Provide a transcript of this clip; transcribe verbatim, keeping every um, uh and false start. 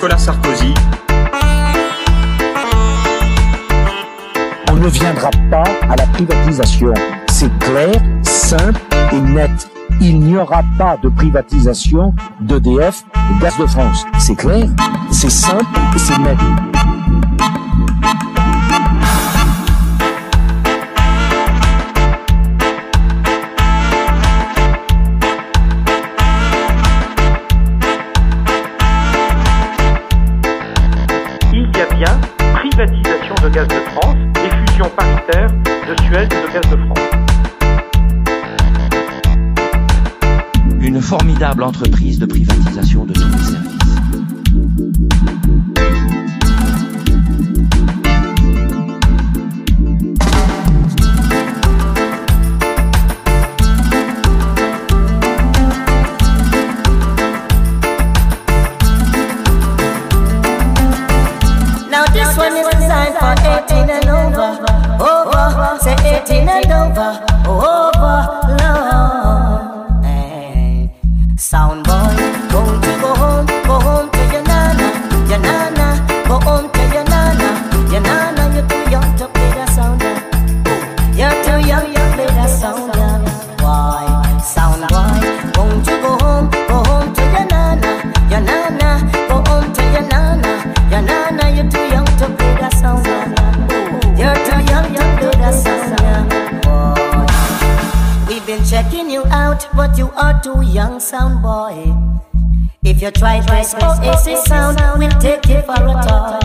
Nicolas Sarkozy. On ne viendra pas à la privatisation. C'est clair, simple et net. Il n'y aura pas de privatisation d'E D F et Gaz de France. C'est clair, c'est simple et c'est net. Il y a bien privatisation de Gaz de France et fusion paritaire de Suez et de Gaz de France. Une formidable entreprise de privatisation de tous les services. Now this one is designed for eighteen and over, over, say eighteen and over, over, Lord. Hey. Sound boy, won't you go home, go home to your nana, your nana, go home to your nana, your nana, you're too young to play that sound, you're too young to play that sound, boy, sound boy, won't you go home, go home to your nana, your nana, go home to your nana, your nana, you're too young to play that sound, you're too young to play that sound, boy. We've been checking you out, but you are too young, sound boy. If you try this Oasis sound, we'll take you for a tour.